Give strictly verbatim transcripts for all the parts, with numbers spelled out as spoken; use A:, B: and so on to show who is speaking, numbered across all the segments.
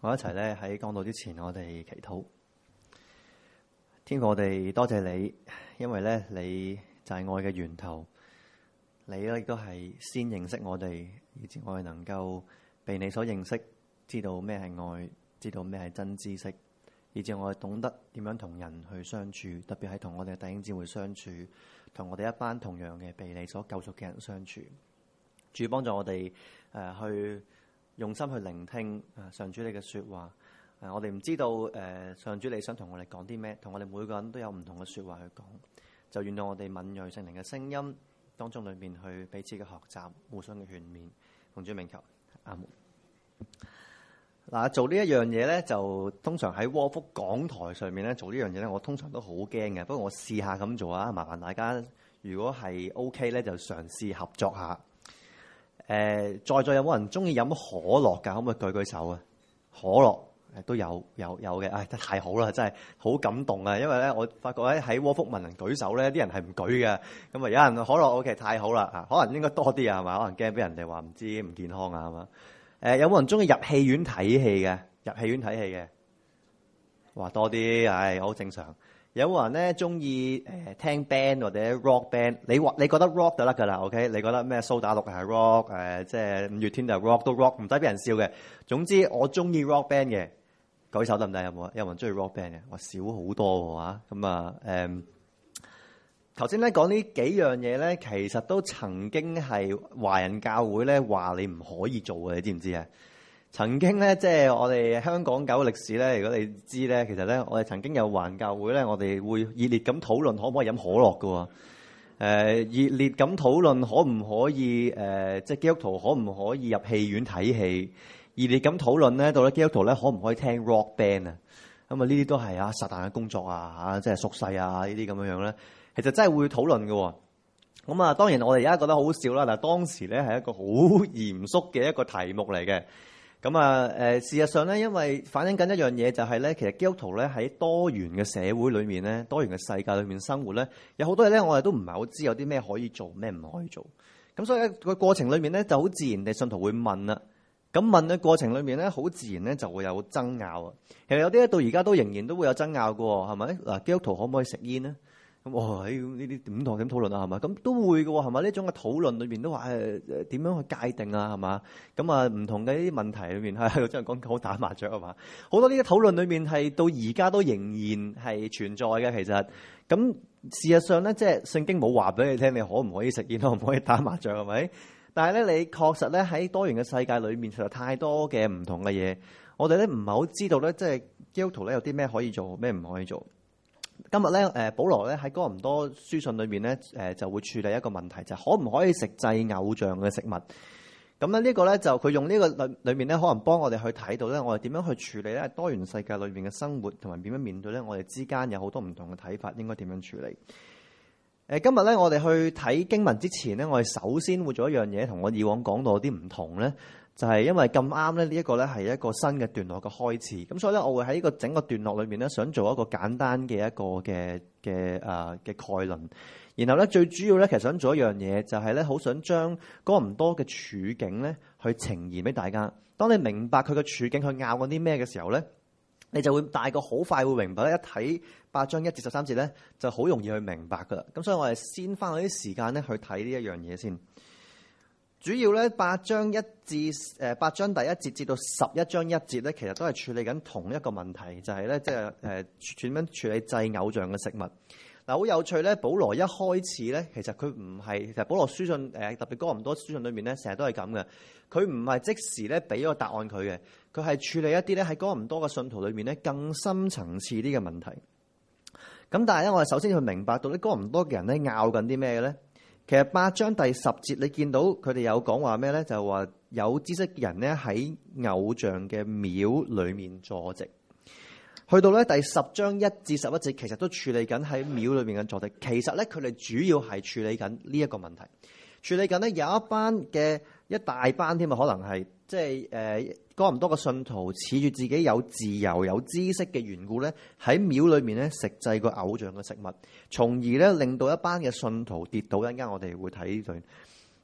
A: 我一齊咧喺講道之前，我哋祈禱。天父，我哋多謝你，因為咧你就係愛嘅源頭，你咧亦都係先認識我哋，以至我哋能夠被你所認識，知道咩係愛，知道咩係真知識，以至我哋懂得點樣同人去相處，特別係同我哋弟兄姊妹相處，同我哋一班同樣嘅被你所救贖嘅人相處。主幫助我哋誒、呃、去。用心去聆聽啊，上主你嘅説話。誒，我哋唔知道誒，上主你想同我哋講啲咩，同我哋每個人都有唔同嘅説話去講。就願到我哋敏鋭聖靈嘅聲音當中裏面去彼此嘅學習，互相嘅勸勉。奉主名求，阿門。嗱，做呢一樣嘢咧，就通常喺窩福講台上面咧做呢樣嘢咧，我通常都好驚嘅。不過我試下咁做啊，麻煩大家，如果係 OK 咧，就嘗試合作下。誒、呃，在座有冇人中意飲可樂㗎？可唔可以舉舉手啊？可樂誒都有有有嘅，唉，太好啦，真係好感動啊！因為咧，我發覺喺喺窩福問人舉手咧，啲人係唔舉嘅。咁啊，有人可樂 OK， 太好啦啊！可能應該多啲啊，係嘛？可能驚俾人哋話唔知唔健康啊，係嘛？誒、呃，有冇人中意入戲院睇戲嘅？入戲院睇戲嘅，話多啲，唉，好正常。有冇人咧中意誒聽 band 或者 rock band？你話你覺得 rock 就得㗎啦 ，OK？你覺得咩蘇打綠係 rock？誒、呃，即係五月天就 rock 都 rock，唔使俾人笑嘅。總之我中意 rock band 嘅，舉手得唔得？有冇啊？有冇人中意 rock band 嘅？哇，少好多喎嚇！咁啊誒，頭先咧講呢幾樣嘢咧，其實都曾經係華人教會咧話你唔可以做嘅，你知唔知啊？曾經咧，即係我哋香港搞歷史咧。如果你知咧，其實咧，我哋曾經有華人教會咧，我哋會熱烈咁討論可唔可以飲可樂㗎喎。誒、呃，熱烈咁討論可唔可以誒、呃，即係基督徒可唔可以入戲院睇戲？熱烈咁討論咧，到底基督徒咧可唔可以聽 rock band 啊？咁啊，呢啲都係啊，撒旦嘅工作啊，嚇，即係屬世啊，呢啲咁樣樣咧，其實真係會討論㗎喎。咁啊，當然我哋而家覺得好笑啦，但係當時咧係一個好嚴肅嘅一個題目嚟嘅。咁啊，誒事實上咧，因為反映緊一樣嘢，就係咧，其實基督徒咧喺多元嘅社會裏面咧，多元嘅世界裏面生活咧，有好多嘢咧，我哋都唔係好知有啲咩可以做，咩唔可以做。咁所以個過程裏面咧，就好自然地信徒會問啦。咁問嘅過程裏面咧，好自然咧就會有爭拗啊。其實有啲到而家都仍然都會有爭拗㗎喎，係咪？嗱，基督徒可唔可以食煙咧？咁哇，呢啲點同點討論啊？係嘛？咁都會嘅喎，係嘛？呢種嘅討論裏邊都話誒誒點樣去界定啊？係嘛？咁啊唔同嘅呢啲問題裏面係真係講好打麻雀係嘛？好多呢啲討論裏面係到而家都仍然係存在嘅。其實咁事實上咧，即係聖經冇話俾你聽，你可唔可以食煙，可唔可以打麻雀係咪？但係咧，你確實咧喺多元嘅世界裏面，實在太多嘅唔同嘅嘢，我哋咧唔係好知道咧，即係基督徒咧有啲咩可以做，咩唔可以做。今日咧，誒保羅咧喺哥林多書信裏面咧，誒就會處理一個問題，就係可唔可以食祭偶像嘅食物？咁咧呢個咧就佢用呢個裏裏面咧，可能幫我哋去睇到咧，我哋點樣去處理咧多元世界裏面嘅生活，同埋點樣面對咧我哋之間有好多唔同嘅睇法，應該點樣處理？誒今日咧，我哋去睇經文之前咧，我哋首先會做一樣嘢，同我以往講到有啲唔同咧。就係因為咁啱咧，呢一個咧係一個新嘅段落嘅開始，咁所以咧，我會喺呢個整個段落裏面咧，想做一個簡單嘅一個嘅嘅誒嘅概論，然後咧最主要咧，其實想做一樣嘢，就係咧好想將哥林多嘅處境咧去呈現俾大家。當你明白佢嘅處境，去拗緊啲咩嘅時候咧，你就會大個好快會明白咧。一睇八章一至十三節咧，就好容易去明白噶啦。咁所以我哋先花嗰啲時間咧去睇呢一樣嘢先。主要咧八章一至誒八章第一節至到十一章一節咧，其實都係處理緊同一個問題，就係咧即係誒點樣處理祭偶像嘅食物。嗱，好有趣咧，保羅一開始咧，其實佢唔係，其實保羅書信誒特別哥林多書信裏面咧，成日都係咁嘅。佢唔係即時咧俾一個答案佢嘅，佢係處理一啲咧喺哥林多嘅信徒裏面咧更深層次啲嘅問題。咁但係咧，我哋首先去明白到啲哥林多嘅人咧拗緊啲咩嘅咧？其實八章第十節你見到佢哋有講話咩咧？就話有知識嘅人咧喺偶像嘅廟裏面坐席。去到咧第十章一至十一節，其實都處理緊喺廟裏面嘅坐席。其實咧佢哋主要係處理緊呢一個問題，處理緊咧有一班嘅一大班添啊，可能係即係誒哥林多嘅信徒恃住自己有自由有知識嘅緣故咧，喺廟裏面咧食祭個偶像嘅食物，從而咧令到一班嘅信徒跌倒。一陣間我哋會睇呢段。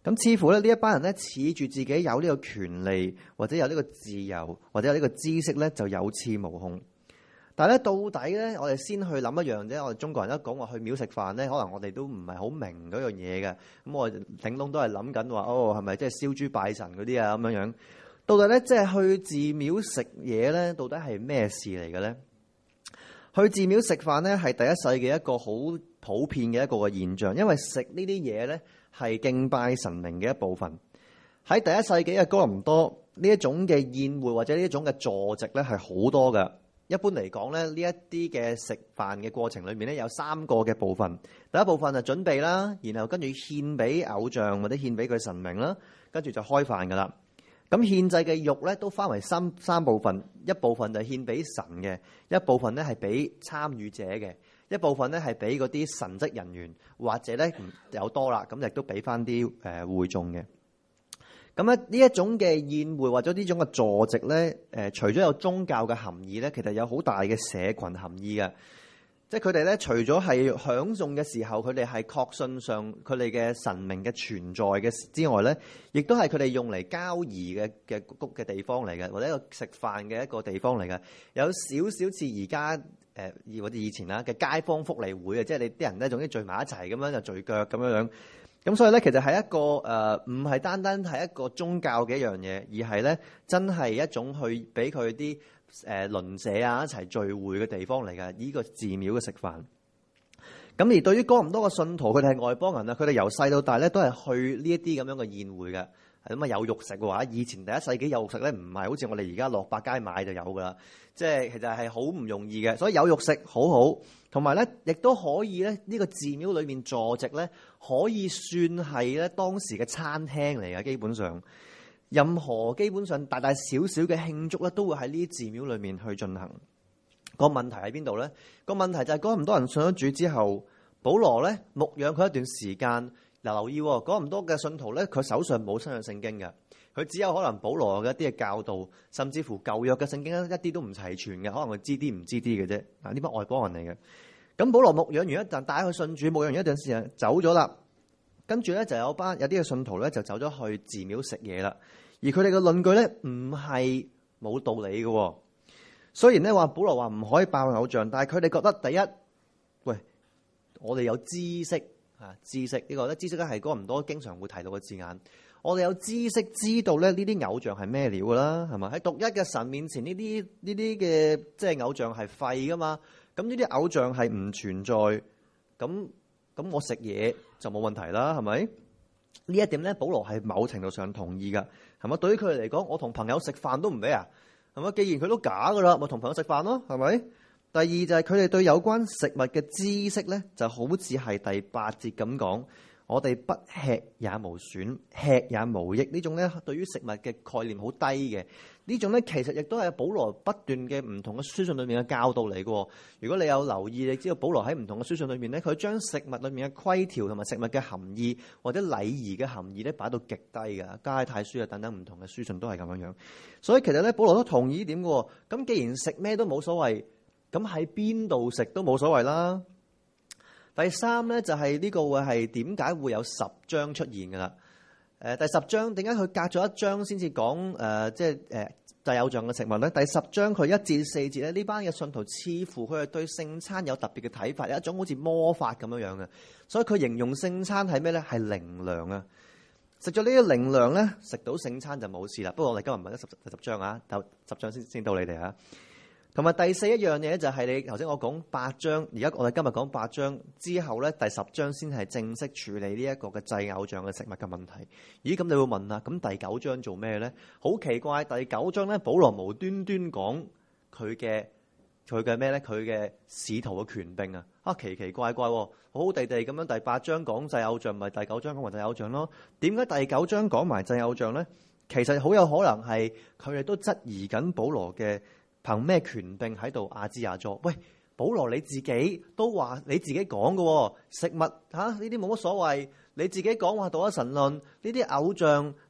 A: 咁似乎咧呢一班人咧恃住自己有呢個權利，或者有呢個自由，或者有呢個知識咧，就有恃無恐。但係咧，到底咧，我哋先去諗一樣啫。我哋中國人一講話去廟食飯咧，可能我哋都唔係好明嗰樣嘢嘅。咁我哋頂籠都係諗緊話，哦，係咪即係燒豬拜神嗰啲啊咁樣樣？到底咧，即係去寺廟食嘢咧，到底係咩事嚟嘅咧？去寺廟食飯咧，係第一世嘅一個好普遍嘅一個嘅現象，因為食呢啲嘢咧係敬拜神明嘅一部分。喺第一世紀嘅哥林多，呢一種嘅宴會或者呢一種嘅坐席咧係好多嘅。一般嚟講咧，呢一啲嘅食飯嘅過程裏面咧，有三個嘅部分。第一部分就準備啦，然後跟住獻俾偶像或者獻俾佢神明啦，跟住就開飯噶啦。咁獻祭嘅肉咧都分為三三部分，一部分就獻俾神嘅，一部分咧係俾參與者嘅，一部分咧係俾嗰啲神職人員，或者咧有多啦，咁亦都俾翻啲誒會眾嘅。咁咧呢一種嘅宴會或者呢種嘅坐席咧，誒除咗有宗教嘅含義咧，其實有好大嘅社群含義嘅。即係佢哋咧，除咗係享用嘅時候，佢哋係確信上佢哋嘅神明嘅存在嘅之外咧，亦都係佢哋用嚟交誼嘅嘅谷嘅地方嚟嘅，或者一個食飯嘅一個地方嚟嘅。有少少似而家誒或者以前啦嘅街坊福利會啊，即係你啲人咧總之聚埋一齊咁樣就聚腳咁樣樣。咁所以咧，其實係一個誒，唔係單單係一個宗教嘅一樣嘢，而係咧真係一種去俾佢啲誒鄰舍啊一齊聚會嘅地方嚟㗎。呢個寺廟嘅食飯。咁而對於哥林多嘅信徒，佢哋係外邦人啊，佢哋由細到大咧都係去呢一啲咁樣嘅宴會嘅。咁啊有肉食嘅話，以前第一世紀有肉食咧，唔係好似我哋而家落百佳買就有噶啦。即係其實係好唔容易嘅，所以有肉食好好。同埋咧，亦都可以咧，呢個寺廟裏面坐席咧，可以算係咧當時嘅餐廳嚟嘅。基本上，任何基本上大大小小嘅慶祝咧，都會喺呢啲寺廟裏面去進行。個問題喺邊度咧？個問題就係嗰咁多人信咗主之後，保羅咧牧養佢一段時間。嗱，留意嗰咁多嘅信徒咧，佢手上冇新約聖經嘅，佢只有可能保羅嘅一啲嘅教導，甚至乎舊約嘅聖經咧一啲都唔齊全嘅，可能佢知啲唔知啲嘅啫。嗱，呢班外邦人嚟嘅。咁保羅牧養完一陣，帶佢信主，牧養完一段時間走咗啦。跟住咧就有班有啲嘅信徒咧就走咗去寺廟食嘢啦。而佢哋嘅論據咧唔係冇道理嘅。雖然咧話保羅話唔可以拜偶像，但係佢哋覺得第一，喂，我哋有知識。啊！知識呢個咧，知識咧係哥林多經常會提到嘅字眼。我哋有知識知道咧呢啲偶像係咩料噶啦，係嘛？喺獨一嘅神面前，呢啲呢啲嘅即係偶像係廢噶嘛。咁呢啲偶像係唔存在，咁咁我食嘢就冇問題啦，係咪？呢一點咧，保羅係某程度上同意噶，係咪？對於佢哋嚟講，我同朋友食飯都唔俾啊，係咪？既然佢都假噶啦，咪同朋友食飯咯，係咪？第二就係佢哋對有關食物嘅知識咧，就好似係第八節咁講，我哋不吃也無損，吃也無益。呢種咧對於食物嘅概念好低嘅，呢種咧其實亦都係保羅不斷嘅唔同嘅書信裏面嘅教導嚟嘅。如果你有留意，你知道保羅喺唔同嘅書信裏面咧，佢將食物裏面嘅規條同埋食物嘅含義或者禮儀嘅含義咧擺到極低嘅，加拉太書啊等等唔同嘅書信都係咁樣樣。所以其實咧，保羅都同意呢點嘅。咁既然食咩都冇所謂。咁喺邊度食都冇所謂啦。第三咧就係呢個會係點解會有十章出現噶啦？誒，第十章點解佢隔咗一章先至講誒，即係誒祭偶像嘅食物咧？第十章佢一至四節咧，呢班嘅信徒似乎佢係對聖餐有特別嘅睇法，有一種好似魔法咁樣樣嘅。所以佢形容聖餐係咩咧？係靈糧啊！食咗呢啲靈糧咧，食到聖餐就冇事啦。不過我哋今日唔係得十十章啊，就十章先先到你哋啊。同埋第四一樣嘢就係你頭先我講八章，而家我哋今日講八章之後咧，第十章先係正式處理呢一個嘅祭偶像嘅食物嘅問題。咦？咁你會問啦，咁第九章做咩咧？好奇怪，第九章咧，保羅無端端講佢嘅佢嘅咩咧？佢嘅使徒嘅權柄啊！啊，奇奇怪怪，好好地地咁樣。第八章講祭偶像，咪第九章講埋祭偶像咯？點解第九章講埋祭偶像咧？其實好有可能係佢哋都質疑緊保羅嘅。憑咩權柄喺度亞支亞佐？喂，保羅你自己都話你自己講嘅食物嚇呢啲冇乜所謂，你自己講話道德神論呢啲偶像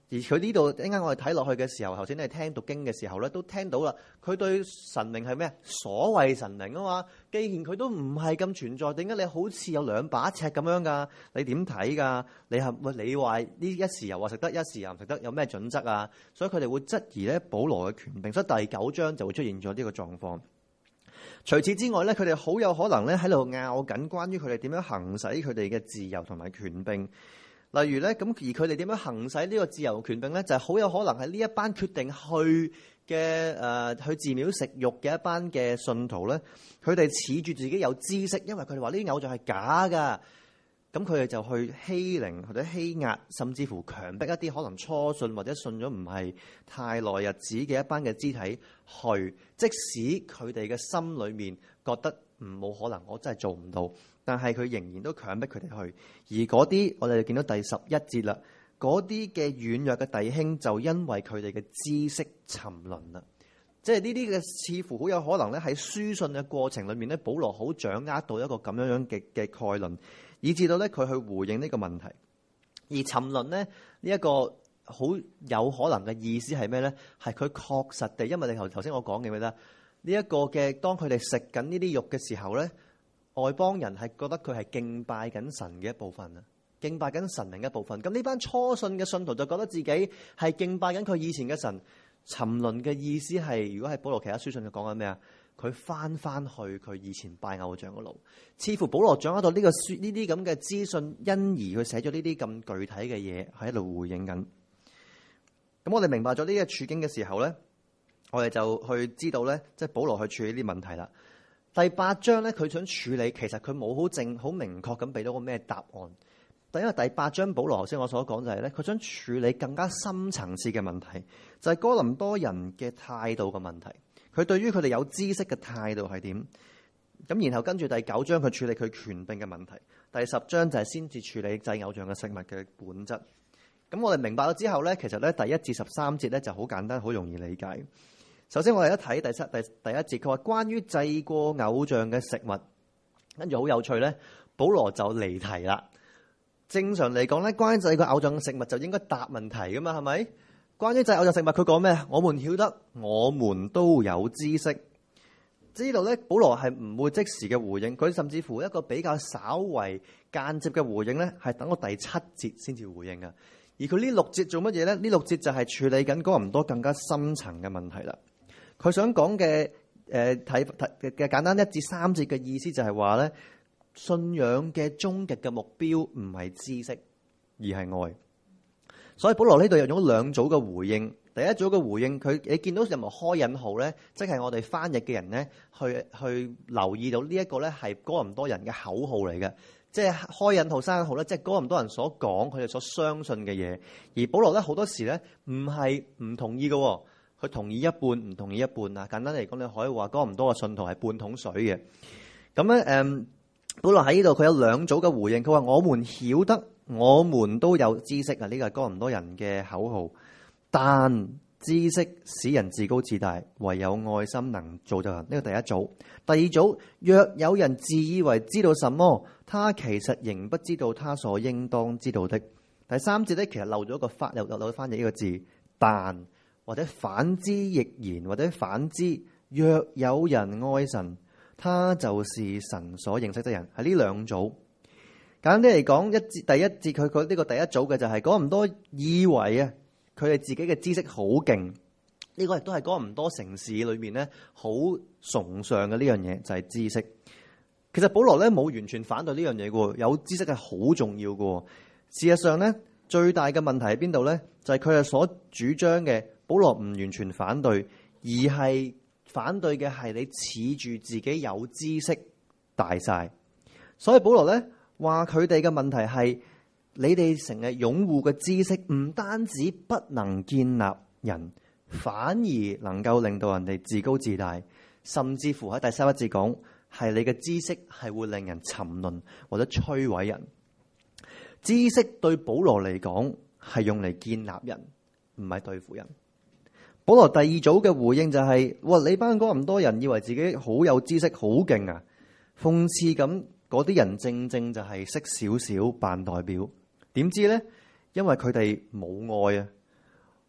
A: 而佢呢度一陣間我哋睇落去嘅時候，頭先你聽讀經嘅時候咧，都聽到啦。佢對神明係咩？所謂神明啊嘛。既然佢都唔係咁存在，點解你好似有兩把尺咁樣噶？你點睇噶？你係喂你話呢一時又話食得，一時又唔食得，有咩準則啊？所以佢哋會質疑咧保羅嘅權柄，所以第九章就會出現咗呢個狀況。除此之外咧，佢哋好有可能咧喺度拗緊關於佢哋點樣行使佢哋嘅自由同埋權柄。例如咧，咁而佢哋點樣行使呢個自由權柄咧，就係、是、好有可能係呢一班決定去嘅誒、呃、去寺廟食肉嘅一班嘅信徒咧，佢哋恃住自己有知識，因為佢哋話呢啲偶像係假噶，咁佢哋就去欺凌或者欺壓，甚至乎強迫一啲可能初信或者信咗唔係太耐日子嘅一班嘅肢體去，即使佢哋嘅心裏面覺得唔冇可能，我真係做唔到。但係佢仍然都強迫佢哋去，而嗰啲我哋就見到第十一節啦，嗰啲嘅軟弱嘅弟兄就因為佢哋嘅知識沉淪啦，即係呢啲嘅似乎好有可能咧喺書信嘅過程裏面咧，保羅好掌握到一個咁樣樣嘅嘅概論，以至到咧佢去回應呢個問題。而沉淪咧呢一、這個好有可能嘅意思係咩咧？係佢確實地，因為你頭頭先我講嘅咩咧？呢、這、一個嘅當佢哋食緊呢啲肉嘅時候咧。外邦人係覺得佢係敬拜緊神嘅一部分啊，敬拜緊神明嘅一部分。咁呢班初信嘅信徒就覺得自己係敬拜緊佢以前嘅神。沉淪嘅意思係，如果係保羅其他書信佢講緊咩啊？佢翻翻去佢以前拜偶像嘅路。似乎保羅掌握到呢個書呢啲咁嘅資訊，因而佢寫咗呢啲咁具體嘅嘢喺度回應緊。咁我哋明白咗呢個處境嘅時候咧，我哋就去知道咧，即係保羅去處理呢啲問題啦。第八章咧，佢想處理，其實佢冇好正、好明確咁俾到個咩答案。但因為第八章保羅頭先我所講就係咧，佢想處理更加深層次嘅問題，就係哥林多人嘅態度嘅問題。佢對於佢哋有知識嘅態度係點？咁然後跟住第九章佢處理佢權柄嘅問題。第十章就係先至處理祭偶像嘅食物嘅本質。咁我哋明白咗之後咧，其實咧第一至十三節咧就好簡單、好容易理解。首先我哋一睇第七第第一節，佢話關於祭過偶像嘅食物，跟住好有趣咧，保羅就離題啦。正常嚟講咧，關於祭過偶像嘅食物就應該答問題噶嘛，係咪？關於祭偶像食物，佢講咩？我們曉得，我們都有知識。知道咧，保羅係唔會即時嘅回應，佢甚至乎一個比較稍為間接嘅回應咧，係等到第七節先至回應噶。而佢呢六節做乜嘢咧？呢六節就係處理緊哥林多更加深層嘅問題啦。佢想講嘅誒睇睇嘅簡單一至三節嘅意思就係話咧，信仰嘅終極嘅目標唔係知識，而係愛。所以保羅呢度有咗兩組嘅回應。第一組嘅回應，佢你見到任何開引號咧，即係我哋翻譯嘅人咧，去去留意到呢一個咧係哥林多人嘅口號嚟嘅，即係開引號、閂引號咧，即係哥林多人所講佢哋所相信嘅嘢。而保羅咧好多時咧唔係唔同意嘅。佢同意一半，唔同意一半啊！簡單嚟講，你可以話哥林多嘅信徒係半桶水嘅。咁咧，誒，保羅喺呢度佢有兩組嘅回應。佢話：我們曉得，我們都有知識啊！呢個係哥林多人嘅口號。但知識使人自高自大，唯有愛心能造就人。呢個第一組。第二組，若有人自以為知道什麼，他其實仍不知道他所應當知道的。第三節咧，其實漏咗個翻，漏漏咗翻譯呢個字，但。或者反之亦然，或者反之，若有人愛神，他就是神所認識的人。係呢兩組。簡單啲嚟講，一節第一節佢佢呢個第一組嘅就係哥林多以為啊，佢哋自己嘅知識好勁。呢個亦都係哥林多城市裏面咧好崇尚嘅呢樣嘢，就係知識。其實保羅咧冇完全反對呢樣嘢嘅，有知識係好重要嘅。事實上咧，最大嘅問題喺邊度咧？就係佢哋所主張嘅。保羅唔完全反對，而係反對嘅係你恃住自己有知識大晒。所以保羅咧話佢哋嘅問題係你哋成日擁護嘅知識唔單止不能建立人，反而能夠令到人哋自高自大，甚至乎喺第三一節講係你嘅知識係會令人沉淪或者摧毀人。知識對保羅嚟講係用嚟建立人，唔係對付人。保羅第二組嘅回應就係、是：哇！你班哥林多人以為自己好有知識、好勁啊！諷刺咁，嗰啲人正正就係識少少扮代表。點知咧？因為佢哋冇愛啊，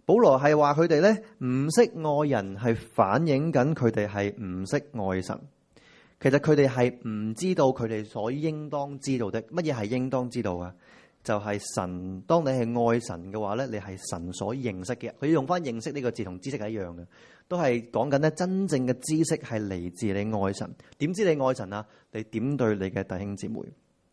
A: 保羅係話佢哋咧唔識愛人，係反映緊佢哋係唔識愛神。其實佢哋係唔知道佢哋所應當知道的。乜嘢係應當知道啊？就係、是、神。當你係愛神嘅話咧，你係神所認識嘅。佢用翻認識呢個字同知識係一樣嘅，都係講緊咧真正嘅知識係嚟自你愛神。點知你愛神啊？你點對你嘅弟兄姊妹？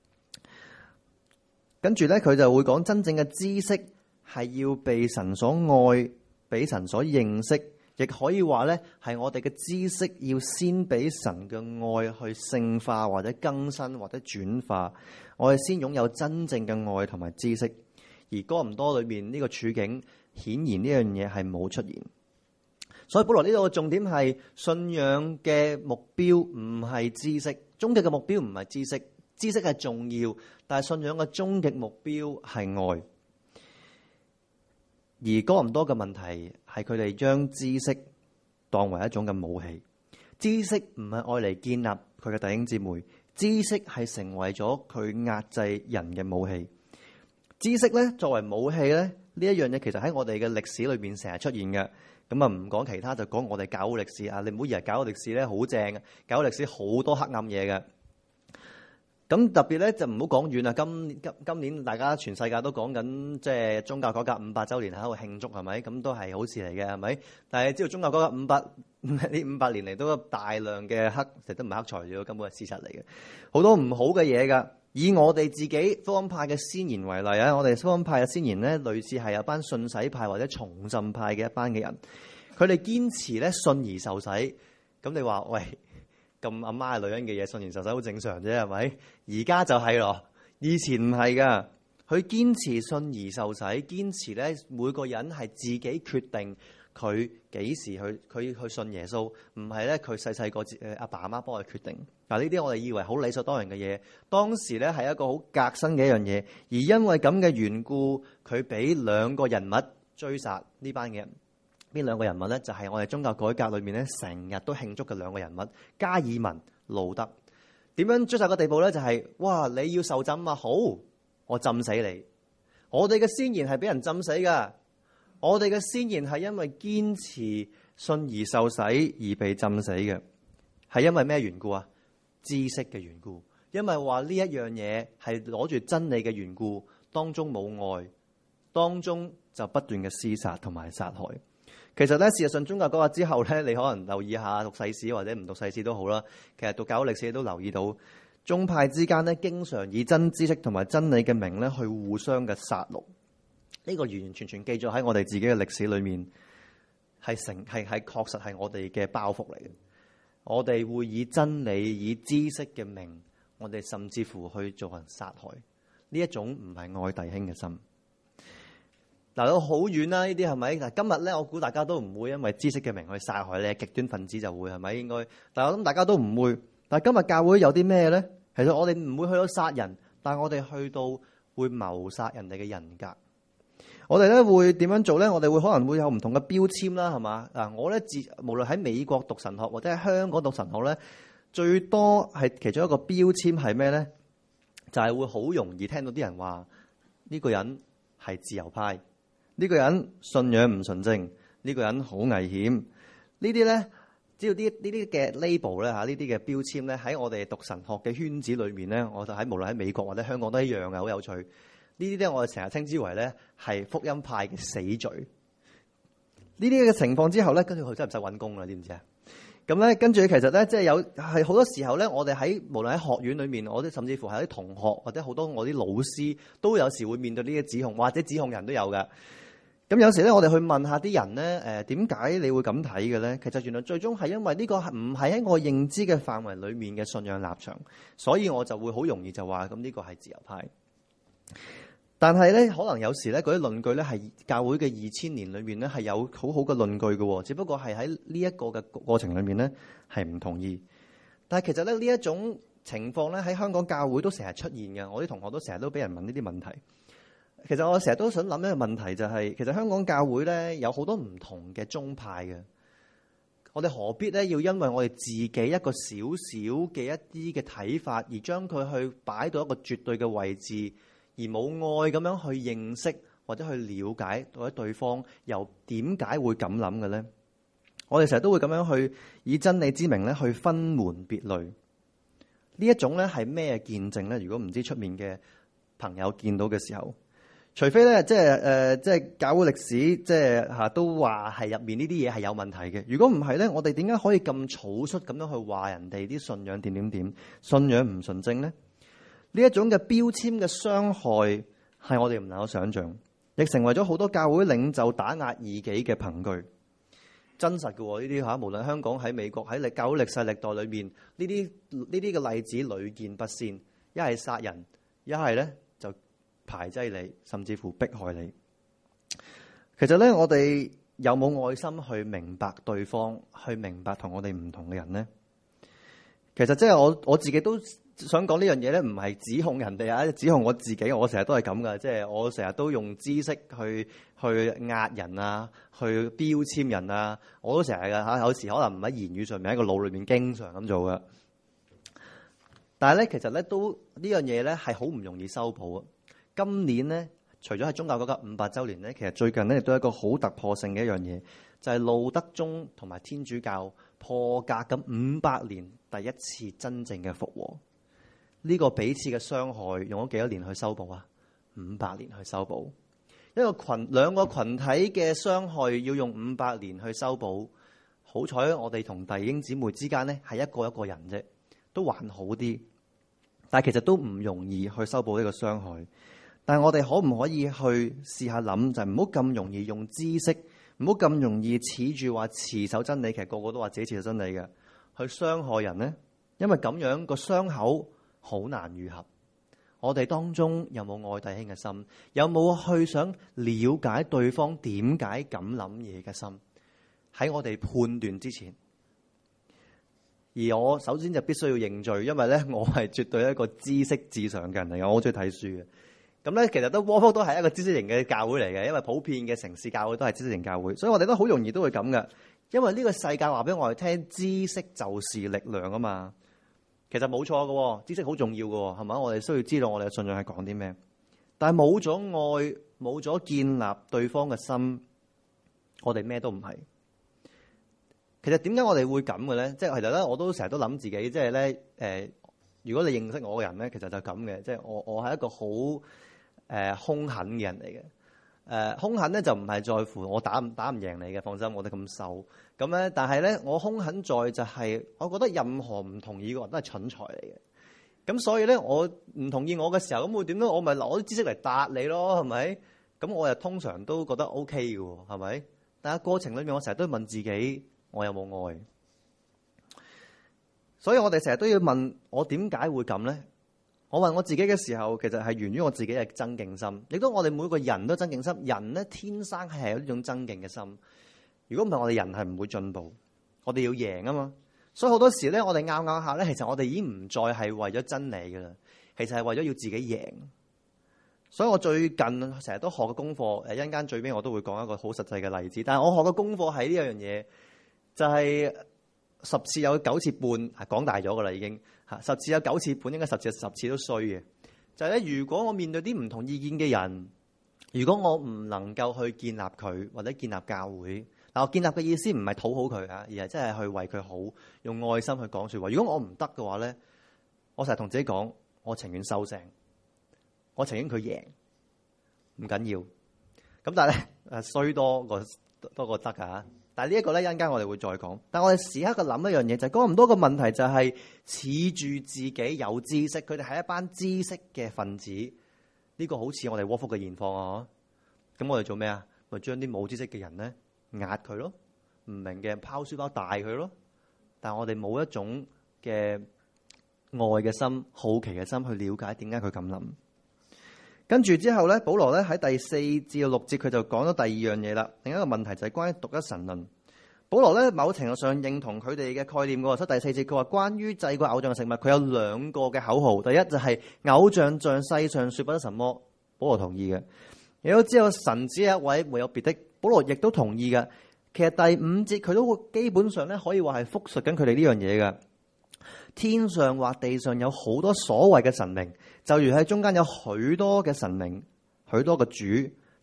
A: 跟住咧，佢就會講真正嘅知識係要被神所愛，俾神所認識。亦可以話咧，係我哋嘅知識要先俾神嘅愛去聖化或者更新或者轉化，我哋先擁有真正嘅愛同埋知識。而哥林多裏面呢個處境，顯然呢樣嘢係冇出現。所以保羅呢度嘅重點係信仰嘅目標唔係知識，終極嘅目標唔係知識，知識係重要，但係信仰嘅終極目標係愛。而哥林多嘅問題係佢哋將知識當為一種嘅武器，知識唔係愛嚟建立佢嘅弟兄姊妹，知識係成為咗佢壓制人嘅武器。知識咧作為武器咧，呢一樣嘢其實喺我哋嘅歷史裏邊成日出現嘅。咁啊唔講其他，就講我哋教會歷史啊。你唔好以為教會歷史咧好正嘅，教會歷史好多黑暗嘢嘅。咁特別咧就唔好講遠啦。今今今年大家全世界都講緊即係宗教改革五百週年喺度慶祝係咪？咁都係好事嚟嘅係咪？但係知道宗教改革五百呢五百年嚟都有大量嘅黑，其實都唔係黑材料，根本係事實嚟嘅。好多唔好嘅嘢㗎。以我哋自己福音派嘅先賢為例啊，我哋福音派嘅先賢咧，類似係有班信洗派或者重浸派嘅一班嘅人，佢哋堅持咧信而受洗。咁你話喂？咁阿媽係女人嘅嘢，信而受洗好正常啫，係咪？而家就係咯，以前唔係噶。佢堅持信而受洗，堅持咧每個人係自己決定佢幾時去，佢去信耶穌，唔係咧佢細細個誒阿爸阿媽幫佢決定。嗱，呢啲我哋以為好理所當然嘅嘢，當時咧係一個好革新嘅一樣嘢。而因為咁嘅緣故，佢俾兩個人物追殺呢班嘅人。呢兩個人物咧，就係我哋宗教改革裏面咧，成日都慶祝嘅兩個人物，加爾文、路德。點樣追殺個地步咧？就係、是、哇，你要受浸啊，好，我浸死你。我哋嘅先賢係俾人浸死噶，我哋嘅先賢係因為堅持信而受洗而被浸死嘅，係因為咩緣故啊？知識嘅緣故，因為話呢一樣嘢係攞住真理嘅緣故，當中冇愛，當中就不斷嘅廝殺同埋殺害。其實咧，事實上宗教改革之後咧，你可能留意下讀世史或者唔讀世史都好啦。其實讀教會歷史都留意到，宗派之間咧，經常以真知識同埋真理嘅名咧，去互相嘅殺戮。呢個完完全全記咗喺我哋自己嘅歷史裏面，係成係係確實係我哋嘅包袱嚟嘅。我哋會以真理、以知識嘅名，我哋甚至乎去做人殺害。呢一種唔係愛弟兄嘅心。嗱，到好遠啦，呢啲係咪？嗱，今日咧，我估大家都唔會因為知識嘅名去殺害你，極端分子就會係咪？應該，但係我諗大家都唔會。但係今日教會有啲咩咧？其實我哋唔會去到殺人，但係我哋去到會謀殺人哋嘅人格。我哋咧會點樣做咧？我哋會可能會有唔同嘅標籤啦，係嘛？嗱，我咧自無論喺美國讀神學或者喺香港讀神學咧，最多係其中一個標籤係咩咧？就係會好容易聽到啲人話呢個人係自由派。呢個人信仰唔純正，呢個人好危險。呢啲咧，只要啲呢啲嘅 label 咧嚇，呢啲嘅標籤咧，喺我哋讀神學嘅圈子裏面咧，我就喺無論喺美國或者香港都一樣嘅，好有趣。呢啲咧，我哋成日稱之為咧係福音派嘅死罪。呢啲嘅情況之後咧，跟住佢真係唔使揾工啦，知唔知啊？咁咧，跟住其實咧，即係有係好多時候咧，我哋喺無論喺學院裏面，我哋甚至乎係啲同學或者好多我啲老師，都有時會面對呢啲指控，或者指控人都有㗎。咁有時咧，我哋去問下啲人咧，誒點解你會咁睇嘅咧？其實原來最終係因為呢個唔係喺我認知嘅範圍裏面嘅信仰立場，所以我就會好容易就話咁呢個係自由派。但係咧，可能有時咧嗰啲論據咧係教會嘅二千年裏面咧係有好好嘅論據嘅，只不過係喺呢一個嘅過程裏面咧係唔同意。但係其實咧呢一種情況咧喺香港教會都成日出現嘅，我啲同學都成日都俾人問呢啲問題。其實我成日都想諗一個問題，就係其實香港教會咧有好多唔同嘅宗派嘅，我哋何必咧要因為我哋自己一個少少嘅一啲嘅睇法，而將佢去擺到一個絕對嘅位置，而冇愛咁樣去認識或者去了解到底對方又點解會咁諗嘅咧？我哋成日都會咁樣去以真理之名咧去分門別類。呢一種咧係咩見證咧？如果唔知出面嘅朋友見到嘅時候，除非咧即係誒即係教會歷史即係嚇都話係入面呢啲嘢係有問題嘅。如果唔係咧，我哋點解可以咁草率咁樣去話人哋啲信仰點點點，信仰唔純正咧？呢一種嘅標籤嘅傷害係我哋唔能夠想像，亦成為咗好多教會領袖打壓異己嘅憑據。真實嘅喎呢啲嚇，無論香港喺美國喺歷教會歷世歷代裏面，呢啲呢啲嘅例子屢見不鮮。一係殺人，一係咧就排擠你，甚至乎迫害你。其實咧，我哋有冇愛心去明白對方，去明白同我哋唔同嘅人咧？其實即係我我自己都想講呢樣嘢咧，唔係指控人哋啊，指控我自己。我成日都係咁噶，即係我成日都用知識去去壓人啊，去標籤人啊。我都成日噶嚇，有時可能唔喺言語上面，喺個腦裏面經常咁做噶。但係咧，其實咧都呢樣嘢咧係好唔容易修補啊。今年咧，除咗係宗教改革五百週年咧，其實最近咧亦都係一個好突破性嘅一樣嘢，就係路德宗同埋天主教破格咁五百年第一次真正嘅復和。呢個彼此嘅傷害用咗幾多年去修補啊？五百年去修補。一個群兩個群體嘅傷害要用五百年去修補。好彩我哋同弟兄姊妹之間咧係一個一個人啫，都還好啲。但係其實都唔容易去修補呢個傷害。但係我哋可唔可以去試下諗，就係唔好咁容易用知識，唔好咁容易恃住話持守真理。其實個個都話自己持守真理嘅，去傷害人呢？因為咁樣個傷口好難愈合。我哋當中有冇愛弟兄嘅心？有冇去想了解對方點解咁諗嘢嘅心？喺我哋判斷之前，而我首先就必須要認罪，因為咧我係絕對一個知識至上嘅人嚟嘅，我好中意睇書嘅。咁咧其實都窩福都係一個知識型嘅教會嚟嘅，因為普遍嘅城市教會都係知識型教會，所以我哋都好容易都會咁嘅。因為呢個世界話俾我哋聽，知識就是力量啊嘛。其實冇錯嘅，知識好重要嘅，係咪？我哋需要知道我哋嘅信仰係講啲咩。但係冇咗愛，冇咗建立對方嘅心，我哋咩都唔係。其實點解我哋會咁嘅咧？即係其實咧，我都成日都諗自己，即係咧誒，如果你認識我嘅人咧，其實就係咁嘅。即係我我係一個好誒兇狠嘅人嚟嘅。誒兇狠咧就唔係在乎我打唔打唔贏你嘅，放心，我哋咁瘦咁咧。但係咧，我兇狠在就係，我覺得任何唔同意嘅人都係蠢材嚟嘅。咁所以咧，我唔同意我嘅時候，咁會點咧？我咪攞啲知識嚟答你咯，係咪？咁我又通常都覺得 OK 嘅喎，係咪？但係過程裏面，我成日都問自己，我有冇愛？所以我哋成日都要問我點解會咁咧？我問我自己嘅時候，其實係源於我自己嘅增敬心。亦都我哋每個人都增敬心，人咧天生係有呢種增敬嘅心。如果唔係，我哋人係唔會進步。我哋要贏啊嘛。所以好多時咧，我哋拗拗下咧，其實我哋已經唔再係為咗真理噶啦，其實係為咗要自己贏。所以我最近成日都學嘅功課，誒一陣間最尾我都會講一個好實際嘅例子。但係我學嘅功課係呢樣嘢，就係、是、十次有九次半，係講大咗噶啦已經。十次有九次半，應該十次十次都衰嘅。就係咧，如果我面對啲唔同意見嘅人，如果我唔能夠去建立佢或者建立教會，嗱，我建立嘅意思唔係討好佢啊，而係真係去為佢好，用愛心去講説話。如果我唔得嘅話咧，我成日同自己講，我情願收聲，我情願佢贏，唔緊要。咁但係咧，誒衰多個多個得㗎。但係呢一個咧，一陣間我哋會再講。但係我哋時刻嘅諗一樣嘢，就係講唔多個問題，就係恃住自己有知識，佢哋係一班知識嘅分子。呢、這個好似我哋窩福嘅現況啊！咁我哋做咩啊？咪將啲冇知識嘅人咧壓佢咯，唔明嘅拋書包大佢咯。但係我哋冇一種嘅愛嘅心、好奇嘅心去了解點解佢咁諗。跟住之後咧，保羅咧喺第四至六節佢就講咗第二樣嘢啦。另一個問題就係關於獨一神論。保羅咧某程度上認同佢哋嘅概念嘅。所以第四節佢話關於祭過偶像嘅食物，佢有兩個嘅口號。第一就係偶像在世上說不得什麼，保羅同意嘅。亦都知道神只有一位，沒有別的，保羅亦都同意嘅。其實第五節佢都會基本上咧可以話係複述緊佢哋呢樣嘢嘅。天上或地上有好多所謂嘅神明，就如喺中間有許多嘅神明，許多嘅主，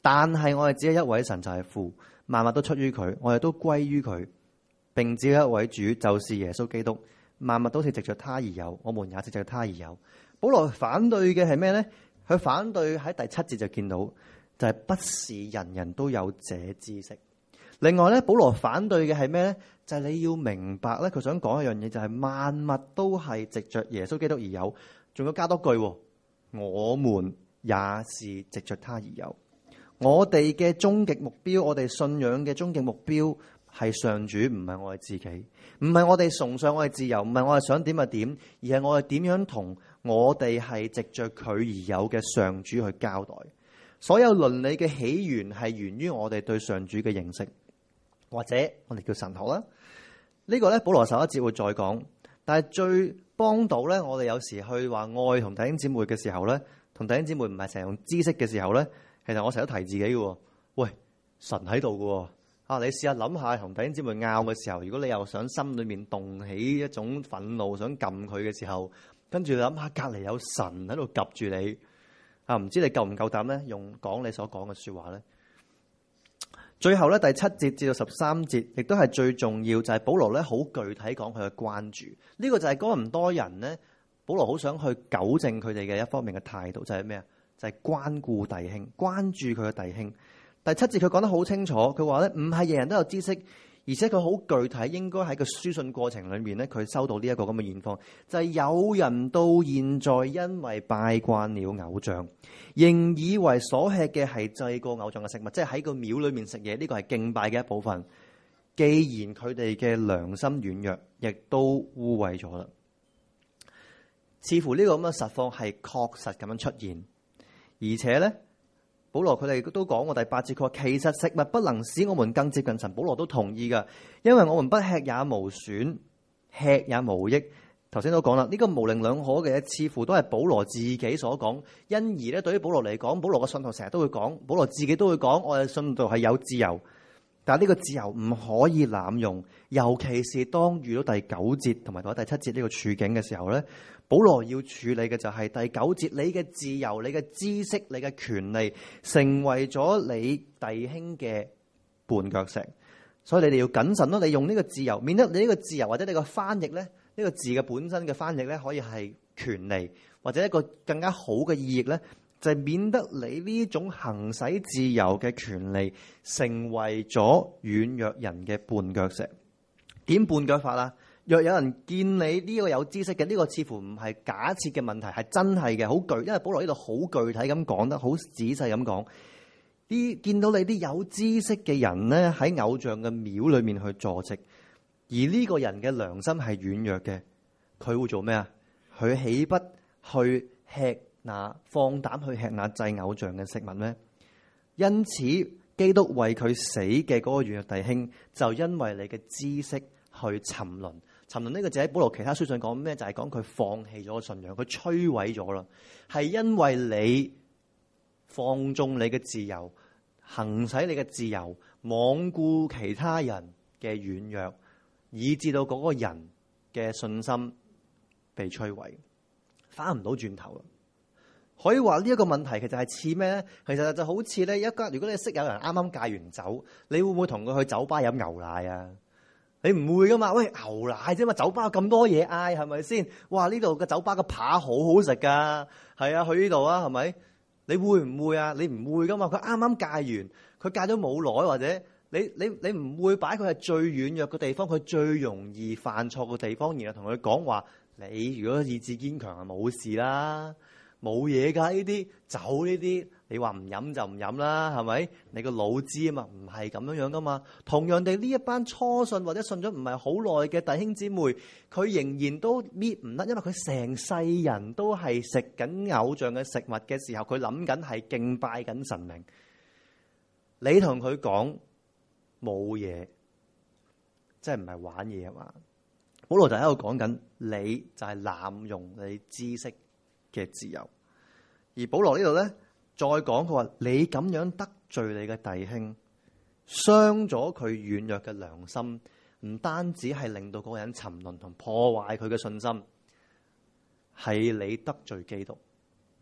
A: 但係我哋只有一位神，就係父，萬物都出於佢，我哋都歸於佢，並只有一位主，就是耶穌基督。萬物都是藉着他而有，我們也藉着他而有。保羅反對嘅係咩呢？佢反對喺第七節就見到，就係、是、不是人人都有這知識。另外咧，保羅反對嘅係咩呢？就係、是、你要明白咧，佢想講一樣嘢，就係、是、萬物都係藉着耶穌基督而有。仲要加多句，我們也是藉着他而有。我哋嘅終極目標，我哋信仰嘅終極目標係上主，唔係我哋自己，唔係我哋崇尚我哋自由，唔係我哋想點就點，而係我哋點樣同我哋係藉着佢而有嘅上主去交代。所有倫理嘅起源係源於我哋對上主嘅認識，或者我哋叫神學啦。呢個咧，保羅十一節會再講。但係最幫到咧，我哋有時去話愛同弟兄姊妹嘅時候咧，同弟兄姊妹唔係成日用知識嘅時候咧，其實我成日都提自己嘅。喂，神喺度嘅。啊！你試下諗下，同弟兄姊妹拗嘅時候，如果你又想心裏面動起一種憤怒，想撳佢嘅時候，跟住你諗下隔離有神喺度夾住你啊！唔知你夠唔夠膽咧，用講你所講嘅説話咧？最後咧，第七節至到十三節，亦都係最重要，就係、是、保羅咧好具體講佢嘅關注。呢、這個就係哥林多人咧，保羅好想去糾正佢哋嘅一方面嘅態度，就係咩啊？就係、是、關顧弟兄，關注佢嘅弟兄。第七節佢講得好清楚，佢話咧唔係人人都有知識，而且佢好具體，應該喺個書信過程裏面咧，佢收到呢一個咁嘅現況，就係、是、有人到現在因為拜慣了偶像，仍以為所吃嘅係祭過偶像嘅食物，即係喺個廟裏面食嘢，呢、這個係敬拜嘅一部分。既然佢哋嘅良心軟弱，亦都污穢咗啦。似乎呢個咁嘅實況係確實咁樣出現，而且咧。保羅佢哋都講過第八節，佢話其實食物不能使我們更接近神。保羅都同意噶，因為我們不吃也無損，吃也無益。頭先都講啦，呢、這個模棱兩可嘅，似乎都係保羅自己所講。因而咧，對於保羅嚟講，保羅嘅信徒成日都會講，保羅自己都會講，我哋信徒係有自由，但係呢個自由唔可以濫用，尤其是當遇到第九節同埋第七節呢個處境嘅時候咧。保羅要處理嘅就係第九節，你嘅自由、你嘅知識、你嘅權利，成為咗你弟兄嘅絆腳石，所以你哋要謹慎咯。你用呢個自由，免得你呢個自由或者你個翻譯咧，呢、呢個字嘅本身嘅翻譯咧，可以係權利，或者一個更加好嘅意義咧，就係、是、免得你呢種行使自由嘅權利，成為咗軟弱人嘅絆腳石。點絆腳法啊？若有人見你呢個有知識嘅，呢、這個似乎唔係假設嘅問題，係真係嘅，好具。因為保羅呢度好具體咁講得好仔細咁講，啲見到你啲有知識嘅人咧喺偶像嘅廟裏面去坐席，而呢個人嘅良心係軟弱嘅，佢會做咩啊？佢豈不去吃那放膽去吃那祭偶像嘅食物咩？因此，基督為佢死嘅嗰個軟弱弟兄，就因為你嘅知識去沉淪。沉淪呢個字喺保羅其他書上講咩？就係講佢放棄咗個信仰，佢摧毀咗啦。係因為你放縱你嘅自由，行使你嘅自由，罔顧其他人嘅軟弱，以致到嗰個人嘅信心被摧毀，翻唔到轉頭啦。可以話呢一個問題其實係似咩咧？其實就好似咧一家，如果你識有人啱啱戒完酒，你會唔會同佢去酒吧飲牛奶啊？你唔會噶嘛？喂，牛奶啫嘛，酒吧咁多嘢嗌，係咪先？哇！呢度嘅酒吧嘅扒好好食噶，係啊，去呢度啊，係咪？你會唔會啊？你唔會噶嘛？佢啱啱戒完，佢戒咗冇耐，或者你你你唔會擺佢係最軟弱嘅地方，佢最容易犯錯嘅地方，然後同佢講話：你如果意志堅強，係冇事啦，冇嘢噶呢啲酒呢啲。你話唔飲就唔飲啦，係咪？你個腦知啊嘛，唔係咁樣樣噶嘛。同樣地，呢一班初信或者信咗唔係好耐嘅弟兄姊妹，佢仍然都搣唔甩，因為佢成世人都係食緊偶像嘅食物嘅時候，佢諗緊係敬拜緊神明。你同佢講冇嘢，即係唔係玩嘢係嘛？保羅就喺度講緊，你就係濫用你知識嘅自由。而保羅呢度咧，再講佢話你咁樣得罪你嘅弟兄，傷咗佢軟弱嘅良心，唔單止係令到嗰個人沉淪同破壞佢嘅信心，係你得罪基督。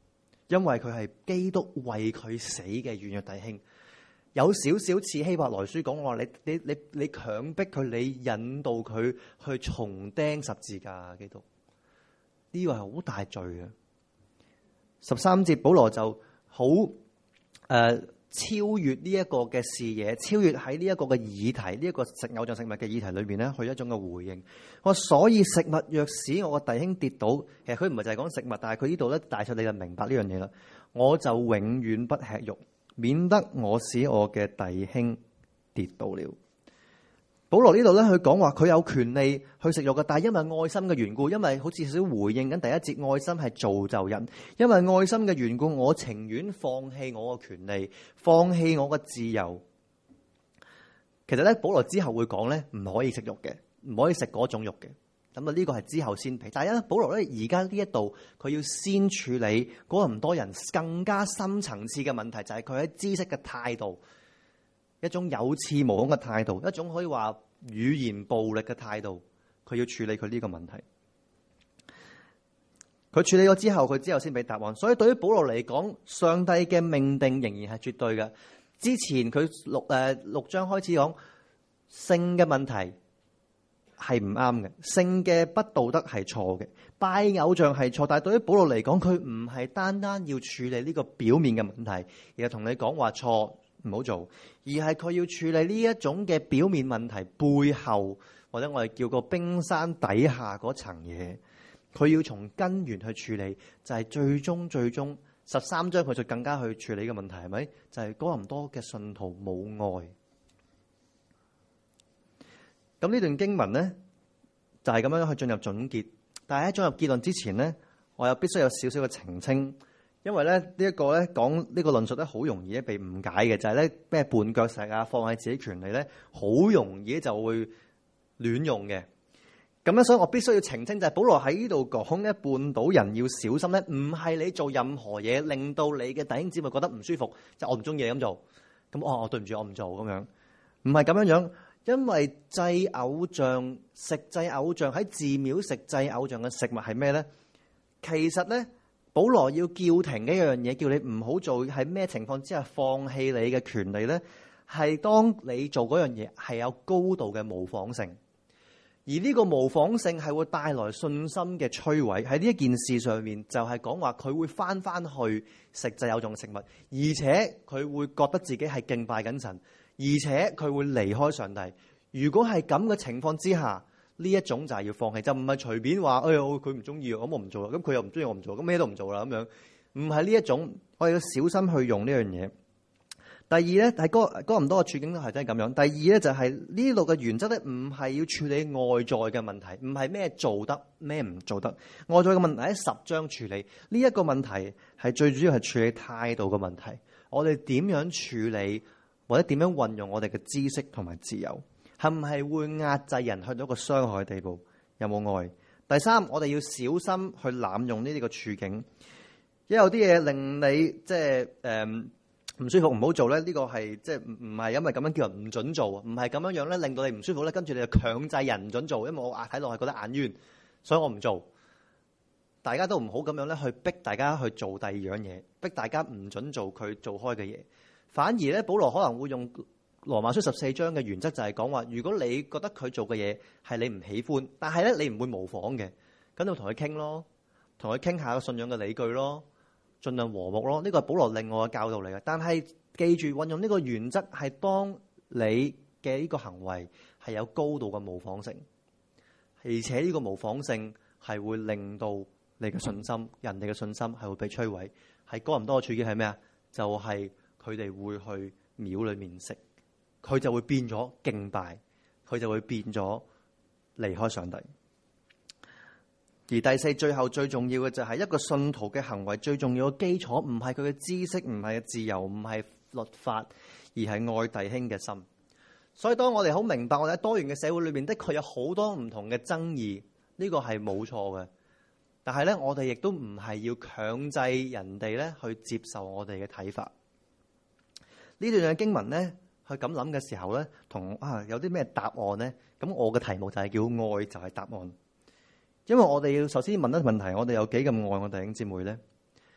A: 因為佢係基督為佢死嘅軟弱弟兄。有少少似希伯來書講話，你你你你強迫佢，你引導佢去重釘十字架。基督呢個係好大罪嘅。十三節保羅就好誒、呃、超越呢一個嘅視野，超越喺呢一個嘅議題，呢、這、一個食偶像食物嘅議題裏邊咧，去一種嘅回應。我所以食物若使我個弟兄跌倒，其實佢唔係就係講食物，但係佢呢度咧大概你就明白呢樣嘢啦。我就永遠不吃肉，免得我使我嘅弟兄跌倒了。保羅呢度咧，佢講話佢有權利去食肉嘅，但係因為愛心嘅緣故，因為好似少少回應緊第一節，愛心係造就人。因為愛心嘅緣故，我情願放棄我嘅權利，放棄我嘅自由。其實咧，保羅之後會講咧，唔可以食肉嘅，唔可以食嗰種肉嘅。咁啊，呢個係之後先俾。但係咧，保羅咧而家呢一度，佢要先處理哥林多人更加深層次嘅問題，就係佢喺知識嘅態度。一種有恃無恐嘅態度，一種可以話語言暴力嘅態度，佢要處理佢呢個問題。佢處理咗之後，佢之後先俾答案。所以對於保羅嚟講，上帝嘅命定仍然係絕對嘅。之前佢六誒六章開始講性嘅問題係唔啱嘅，性嘅不道德係錯嘅，拜偶像係錯。但係對於保羅嚟講，佢唔係單單要處理呢個表面嘅問題，而係同你講話錯。唔好做，而係佢要處理呢一種嘅表面問題背後，或者我哋叫個冰山底下嗰層嘢，佢要從根源去處理，就係、是、最終最終十三章佢就更加去處理嘅問題係咪？就係、是、哥林多嘅信徒冇愛。咁呢段經文咧就係、是、咁樣去進入總結，但係喺進入結論之前咧，我又必須有少少嘅澄清。因為咧呢一個咧講呢個論述咧好容易咧被誤解嘅，就係咧咩絆腳石啊，放喺自己權利咧，好容易就會亂用嘅。咁咧，所以我必須要澄清，就係保羅喺呢度講咧，絆倒人要小心咧，唔係你做任何嘢令到你嘅弟兄姊妹覺得唔舒服，就我唔中意你咁做，咁哦，我對唔住，我唔做咁樣，唔係咁樣樣。因為祭偶像、食祭偶像喺寺廟食祭偶像嘅食物係咩咧？其實咧。保羅要叫停嘅一樣嘢，叫你唔好做，係咩情況之下放棄你嘅權利咧？係當你做嗰樣嘢係有高度嘅模仿性，而呢個模仿性係會帶來信心嘅摧毀。喺呢一件事上面，就係講話佢會翻翻去食祭偶像嘅食物，而且佢會覺得自己係敬拜緊神，而且佢會離開上帝。如果係咁嘅情況之下，呢一種就係要放棄，就唔係隨便話，哎呀，佢唔中意，咁我唔做啦。咁佢又唔中意，我唔做，咁咩都唔做啦。咁樣唔係呢一種，我哋要小心去用呢樣嘢。第二咧，係哥哥林多嘅處境都係真係咁樣。第二咧就係呢度嘅原則咧，唔係要處理外在嘅問題，唔係咩做得咩唔做得。外在嘅問題喺十章處理，呢一個問題係最主要係處理態度嘅問題。我哋點樣處理或者點樣運用我哋嘅知識同埋自由？係唔係會壓制人去到一個傷害嘅地步？有冇愛？第三，我哋要小心去濫用呢啲個處境。因為有啲嘢令你即係誒唔舒服，唔好做咧。呢、這個係即係唔唔係因為咁樣叫人唔準做，唔係咁樣樣咧令到你唔舒服咧，跟住你就強制人唔準做。因為我睇落去覺得眼冤，所以我唔做。大家都唔好咁樣咧去逼大家去做第二樣嘢，逼大家唔準做佢做開嘅嘢。反而咧，保羅可能會用羅馬書十四章嘅原則就係講話，如果你覺得佢做嘅嘢係你唔喜歡，但係咧你唔會模仿嘅，咁就同佢傾咯，同佢傾下個信仰嘅理據咯，盡量和睦咯。呢個係保羅另外嘅教導嚟嘅。但係記住運用呢個原則係當你嘅呢個行為係有高度嘅模仿性，而且呢個模仿性係會令到你嘅信心、人哋嘅信心係會被摧毀。係哥林多嘅處境係咩啊？就係佢哋會去廟裏面食。佢就會變咗敬拜，佢就會變咗離開上帝。而第四，最後最重要嘅就係一個信徒嘅行為最重要嘅基礎，唔係佢嘅知識，唔係自由，唔係律法，而係愛弟兄嘅心。所以當我哋好明白我哋喺多元嘅社會裏面，的確有好多唔同嘅爭議，呢個係冇錯嘅。但係咧，我哋亦都唔係要強制人哋咧去接受我哋嘅睇法。呢段嘅經文咧。佢咁諗嘅時候咧，同啊有啲咩答案咧？咁我嘅題目就係叫愛就係答案。因為我哋要首先問一個問題：我哋有幾咁愛我弟兄姊妹咧？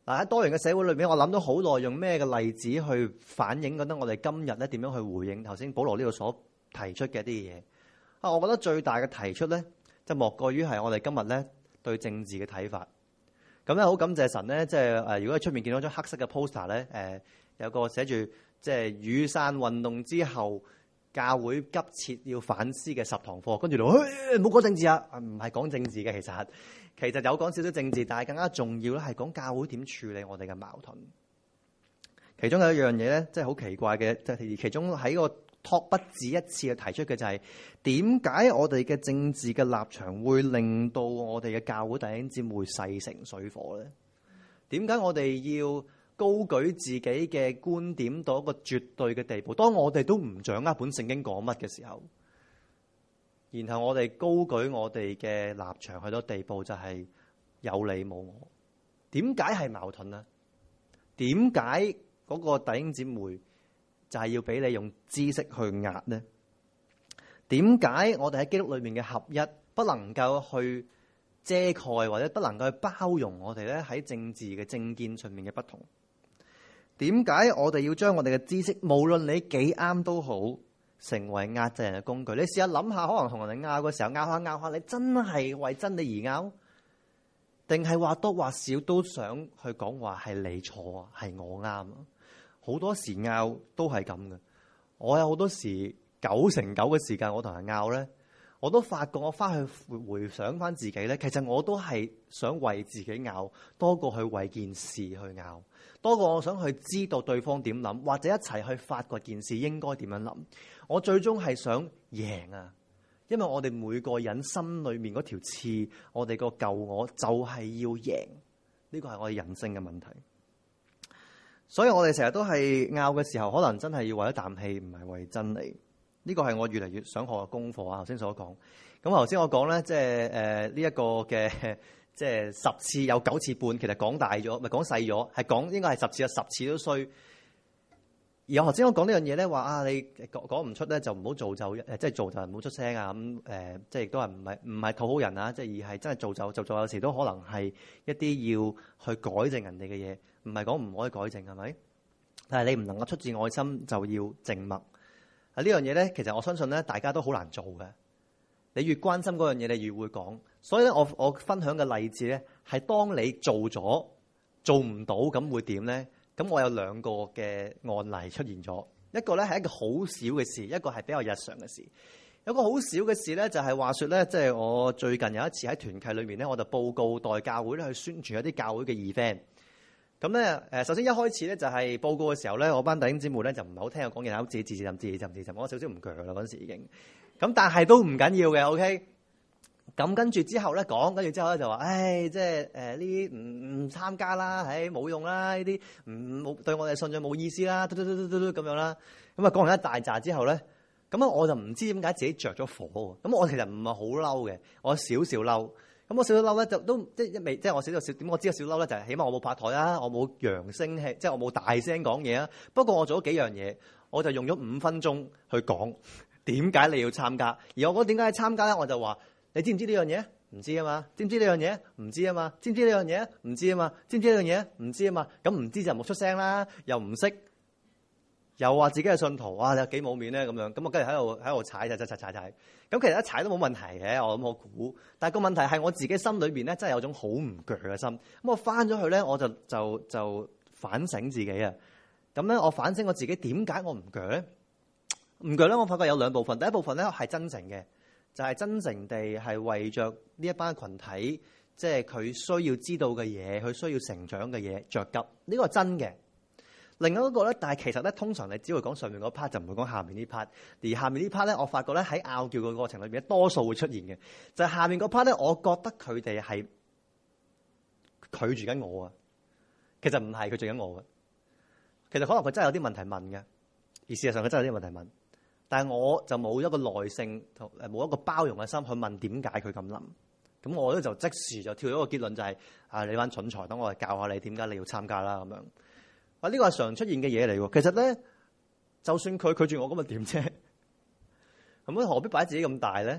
A: 嗱，喺多元嘅社會裏邊，我諗咗好耐，用咩嘅例子去反映覺得我哋今日咧點樣去回應頭先保羅呢度所提出嘅一啲嘢啊？我覺得最大嘅提出咧，就莫過於係我哋今日咧對政治嘅睇法。咁咧好感謝神咧，即係誒，如果喺出面見到張黑色嘅 poster 咧，誒有個寫住即係雨傘運動之後教會急切要反思嘅十堂課，跟住就唔好講政治啊，唔係講政治嘅，其實其實有講少少政治，但係更加重要咧係講教會點處理我哋嘅矛盾。其中有一樣嘢咧，即係好奇怪嘅，即係其中喺個 talk 不止一次嘅提出嘅就係點解我哋嘅政治嘅立場會令到我哋嘅教會弟兄姊妹勢成水火咧？點解我哋要高舉自己嘅觀點到一個絕對嘅地步？當我哋都唔掌握本聖經講乜嘅時候，然後我哋高舉我哋嘅立場去到地步就係有你冇我。點解係矛盾呢？點解嗰個弟兄姊妹就係要俾你用知識去壓呢？點解我哋喺基督裏面嘅合一不能夠去遮蓋或者不能夠去包容我哋咧喺政治嘅政見上面嘅不同？點解我哋要將我哋嘅知識，無論你幾啱都好，成為壓制人嘅工具？你試下諗下，可能同人哋拗嘅時候，拗下拗下，你真係為真理而拗，定係或多或少都想去講話係你錯啊，係我啱啊？好多時拗都係咁嘅。我有好多時九成九嘅時間，我同人拗咧，我都發覺我翻去回想翻自己咧，其實我都係想為自己拗多過去為件事去拗，多過我想去知道對方點諗，或者一齊去發掘件事應該點樣諗。我最終係想贏啊，因為我哋每個人心裏面嗰條刺，我哋個舊我就係要贏，呢個係我哋人性嘅問題。所以我哋成日都係拗嘅時候，可能真係要為一啖氣，唔係為真理。呢個係我越嚟越想學嘅功課啊！頭先所講，咁頭先我講咧，即係誒呢一個嘅，即係十次有九次半，其實講大咗，唔係講細咗，係講應該係十次有十次都衰。而我頭先我講呢樣嘢咧，話啊你講講唔出咧，就唔好做就誒，即係做就唔好出聲啊咁誒，即係亦都係唔係唔係討好人啊，即係而係真係做就做就有時都可能係一啲要去改正人哋嘅嘢，唔係講唔可以改正係咪？但係你唔能夠出自愛心就要靜默。啊！呢樣嘢咧，其實我相信咧，大家都好難做嘅。你越關心嗰樣嘢，你越會講。所以咧，我我分享嘅例子咧，係當你做咗做唔到，咁會點咧？咁我有兩個嘅案例出現咗。一個咧係一個好少嘅事，一個係比較日常嘅事。有個好少嘅事咧，就係話說咧，即係我最近有一次喺團契裏面咧，我就報告代教會咧去宣傳一啲教會嘅 event。咁咧，誒首先一開始咧就係報告嘅時候咧，我班弟兄姊妹咧就唔係好聽我講嘢，好自己自自浸自自浸自浸，我少少唔鋸啦嗰陣時已經。咁但係都唔緊要嘅 ，OK。咁跟住之後咧講，跟住之後咧就話，唉，即係誒呢啲唔唔參加啦，唉冇用啦，呢啲唔冇對我哋信仰冇意思啦，嘟嘟嘟嘟嘟咁樣啦。咁啊講完一大紮之後咧，咁啊我就唔知點解自己着咗火。咁我其實唔係好嬲嘅，我少少嬲。咁我少少嬲咧，就都即係一未，即係我少少少點，我知道少嬲咧就係起碼我冇拍台啦，我冇揚聲氣，即係我冇大聲講嘢啊。不過我做咗幾樣嘢，我就用咗五分鐘去講點解你要參加。而我講點解要參加咧，我就話你知唔知呢樣嘢？唔知啊嘛。知唔知呢樣嘢？唔知啊嘛。知唔知呢樣嘢？唔知啊嘛。知唔知呢樣嘢？唔知啊嘛。咁唔知就冇出聲啦，又唔識。又話自己係信徒，哇！你有幾冇面咧咁樣，咁我跟住喺度喺度踩踩踩踩踩踩，咁其實一踩都冇問題嘅，我諗我估。但係個問題係我自己心裏邊咧，真係有種好唔鋸嘅心。咁我翻咗去咧，我就就就反省自己啊。咁咧，我反省我自己點解我唔鋸咧？唔鋸咧，我發覺有兩部分。第一部分咧係真誠嘅，就係、是、真誠地係為着呢一班群體，即係佢需要知道嘅嘢，佢需要成長嘅嘢着急。呢個係真嘅。另外一個咧，但係其實咧，通常你只會講上面嗰 part，就唔會講下面呢 part。而下面呢 part 咧，我發覺咧喺拗撬嘅過程裏邊咧，多數會出現嘅就係、是、下面嗰 part 咧，我覺得佢哋係拒絕緊我啊。其實唔係拒絕緊我嘅，其實可能佢真係有啲問題問嘅，而事實上佢真係有啲問題問，但係我就冇一個耐性同誒冇一個包容嘅心去問點解佢咁諗。咁我咧就即時就跳咗個結論，就係、是、啊你班蠢材，等我嚟教下你點解你要參加啦咁樣。啊！呢個係常出現嘅嘢嚟喎。其實咧，就算佢拒絕我咁，咪點啫？咁何必擺自己咁大咧？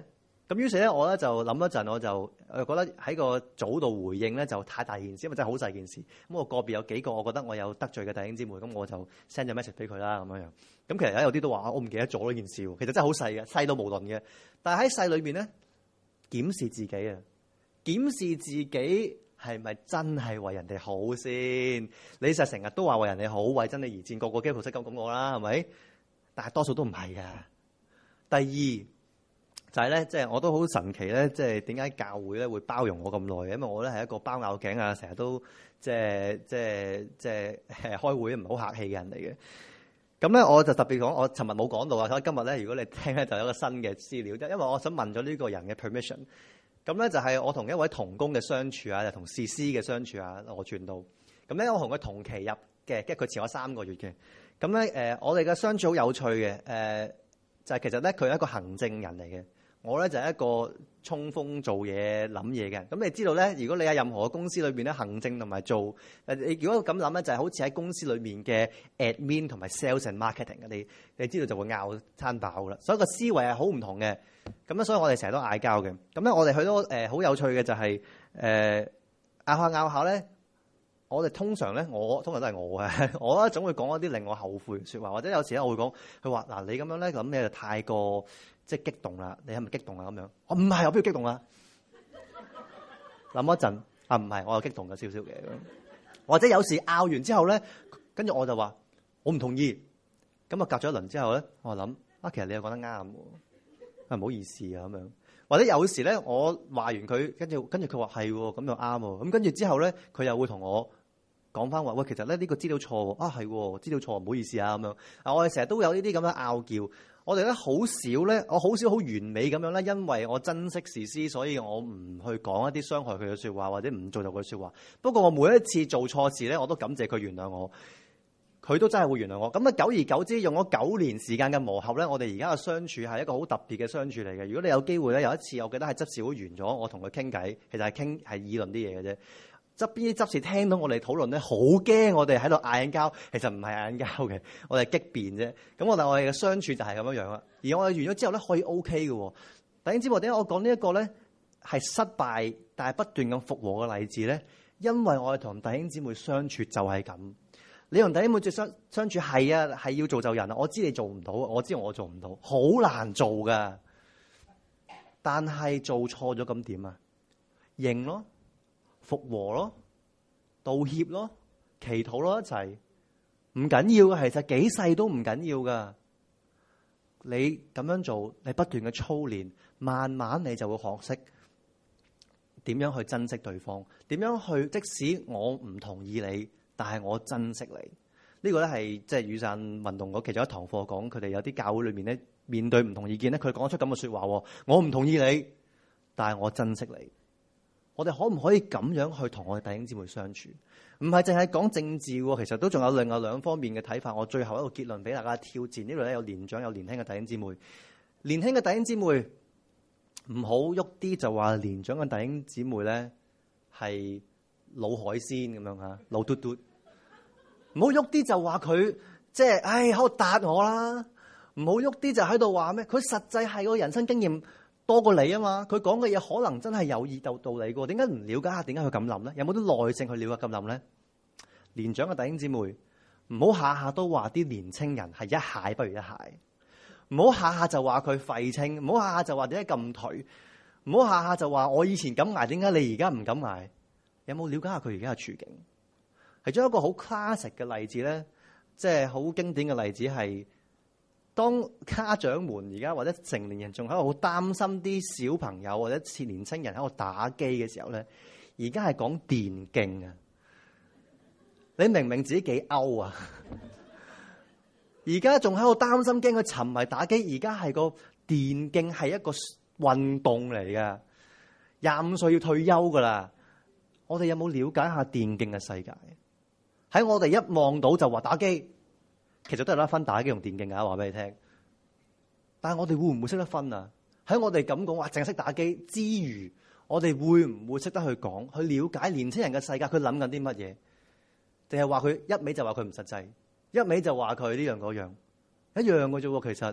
A: 咁於是咧，我咧就諗一陣，我就誒覺得喺個組度回應咧就太大件事，因為真係好細件事。咁我個別有幾個我覺得我有得罪嘅弟兄姊妹，咁我就 send 咗 message 俾佢啦，咁樣樣。咁其實有啲都話我唔記得咗呢件事，其實真係好細嘅，細到無論嘅。但係喺細裏面咧，檢視自己啊，檢視自己係咪真係為人哋好先？你實成日都話為人哋好，為真理而戰，個個基督徒識咁講我啦，係咪？但係多數都唔係㗎。第二。就係咧，即係我都好神奇咧，即係點解教會咧會包容我咁耐嘅？因為我咧係一個包拗頸啊，成日都即係即係即係誒開會唔係好客氣嘅人嚟嘅。咁咧我就特別講，我尋日冇講到啊，所以今日咧如果你聽咧就有一個新嘅資料，因為我想問咗呢個人嘅 permission。咁咧就係我同一位同工嘅相處啊，就同士師嘅相處啊，我傳道。咁咧我同佢同期入嘅，即係佢遲我三個月嘅。咁咧誒，我哋嘅相處好有趣嘅，誒、呃、就係、是、其實咧佢係一個行政人嚟嘅。我咧就係一個衝鋒做嘢諗嘢嘅，咁你知道咧，如果你喺任何嘅公司裏邊咧，行政同埋做誒，你如果咁諗咧，就係好似喺公司裏面嘅 admin 同埋 sales and marketing 嘅，你你知道就會拗餐飽噶啦，所以個思維係好唔同嘅。咁咧，所以我哋成日都嗌交嘅。咁咧，我哋去到誒好有趣嘅就係誒拗下拗下咧，我哋通常咧，我通常都係我嘅，我咧總會講一啲令我後悔嘅説話，或者有時咧我會講，佢話嗱你咁樣咧咁你就太過。即係激動啦！你係咪激動啊？咁樣我唔係，我邊度激動啊？諗一陣啊，唔係，我有激動嘅少少嘅。或者有時拗完之後咧，跟住我就話我唔同意。咁啊，隔咗一輪之後咧，我諗啊，其實你又講得啱喎，啊唔好意思啊咁樣。或者有時咧，我話完佢，跟住跟住佢話係喎，咁又啱喎。咁跟住之後咧，佢又會同我講翻話喂，其實咧呢個資料錯喎，啊係喎，資料錯，唔好意思啊咁樣。啊，我哋成日都有呢啲咁樣拗撬。我哋咧好少咧，我好少好完美咁樣咧，因為我珍惜士師，所以我唔去講一啲傷害佢嘅説話，或者唔做就佢説話。不過我每一次做錯事咧，我都感謝佢原諒我，佢都真係會原諒我。咁啊，久而久之，用咗九年時間嘅磨合咧，我哋而家嘅相處係一個好特別嘅相處嚟嘅。如果你有機會咧，有一次我記得係執事會完咗，我同佢傾偈，其實係傾係議論啲嘢嘅啫。側邊啲執事聽到我哋討論咧，好驚我哋喺度嗌緊交，其實唔係嗌緊交嘅，我哋係激辯啫。咁我哋我哋嘅相處就係咁樣樣啦。而我哋完咗之後咧，可以 OK 嘅。弟兄姊妹，點解我講呢一個咧係失敗但係不斷咁復和嘅例子咧？因為我哋同弟兄姊妹相處就係咁。你同弟兄姊妹相相處係啊，係要造就人啊。我知你做唔到，我知我做唔到，好難做噶。但係做錯咗咁點啊？認咯。復和咯，道歉咯，祈禱咯，一齊唔緊要嘅，其實幾細都唔緊要噶。你咁樣做，你不斷嘅操練，慢慢你就會學識點樣去珍惜對方，點樣去即使我唔同意你，但係我珍惜你。呢個咧係即係雨傘運動嗰其中一堂課講，佢哋有啲教會裏面咧面對唔同意見咧，佢講出咁嘅說話，我唔同意你，但係我珍惜你。我哋可唔可以咁樣去同我哋弟兄姊妹相處？唔係淨係講政治喎，其實都仲有另外兩方面嘅睇法。我最後一個結論俾大家挑戰，呢度咧有年長有年輕嘅弟兄姊妹。年輕嘅弟兄姊妹唔好喐啲就話年長嘅弟兄姊妹咧係老海鮮咁樣嚇，老嘟嘟。唔好喐啲就話佢即係唉喺度答我啦。唔好喐啲就喺度話咩？佢實際係個人生經驗多過你啊嘛，佢講嘅嘢可能真係有意道道理嘅，點解唔了解下？點解佢咁諗咧？有冇啲耐性去了解咁諗咧？年長嘅弟兄姊妹，唔好下下都話啲年青人係一蟹不如一蟹，唔好下下就話佢廢青，唔好下下就話點解咁頹，唔好下下就話我以前敢捱，點解你而家唔敢捱？有冇了解下佢而家嘅處境？其中一個好 classic 嘅例子咧，即係好經典嘅例子係。當家長們而家或者成年人仲喺度好擔心啲小朋友或者似年青人喺度打機嘅時候咧，而家係講電競啊！你明明自己幾歐啊？而家仲喺度擔心驚佢沉迷打機，而家係個電競係一個運動嚟噶，廿五歲要退休噶啦。我哋有冇了解下電競嘅世界？喺我哋一望到就話打機。其實都係得分打機同電競㗎，話俾你聽。但係我哋會唔會識得分啊？喺我哋咁講話，淨係識打機之餘，我哋會唔會識得去講、去了解年輕人嘅世界？佢諗緊啲乜嘢？定係話佢一味就話佢唔實際，一味就話佢呢樣嗰樣，一樣嘅啫喎。其實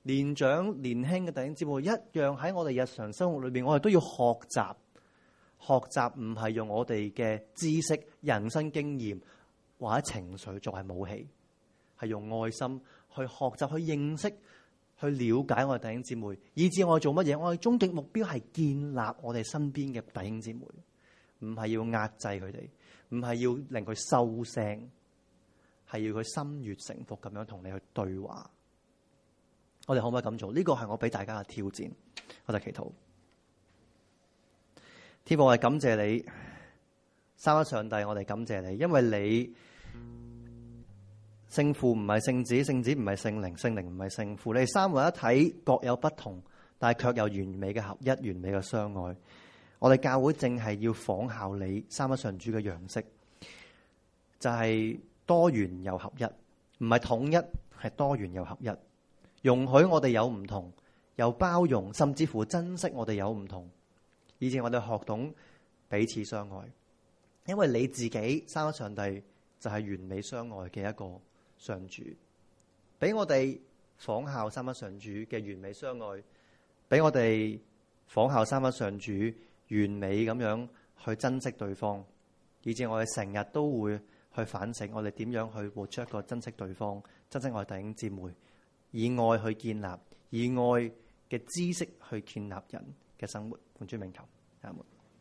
A: 年長年輕嘅弟兄姊妹一樣喺我哋日常生活裏邊，我哋都要學習。學習唔係用我哋嘅知識、人生經驗或者情緒作為武器，係用愛心去學習、去認識、去了解我哋弟兄姊妹，以至我哋做乜嘢？我哋終極目標係建立我哋身邊嘅弟兄姊妹，唔係要壓制佢哋，唔係要令佢收聲，係要佢心悅誠服咁樣同你去對話。我哋可唔可以咁做？呢個係我俾大家嘅挑戰。我哋祈禱。天父，我哋感謝你，三一上帝，我哋感謝你，因為你聖父唔係聖子，聖子唔係聖靈，聖靈唔係聖父，你哋三位一體各有不同，但係卻有完美嘅合一，完美嘅相愛。我哋教會正係要仿效你三一上主嘅樣式，就係多元又合一，唔係統一，係多元又合一，容許我哋有唔同，又包容，甚至乎珍惜我哋有唔同。以至我哋學懂彼此相愛，因為你自己三一上帝就係完美相愛嘅一個上主，俾我哋仿效三一上主嘅完美相愛，俾我哋仿效三一上主完美咁樣去珍惜對方，以至我哋成日都會去反省我哋點樣去活出一個珍惜對方、珍惜我哋弟兄姊妹，以愛去建立，以愛嘅知識去建立人嘅生活。奉主名求，阿門。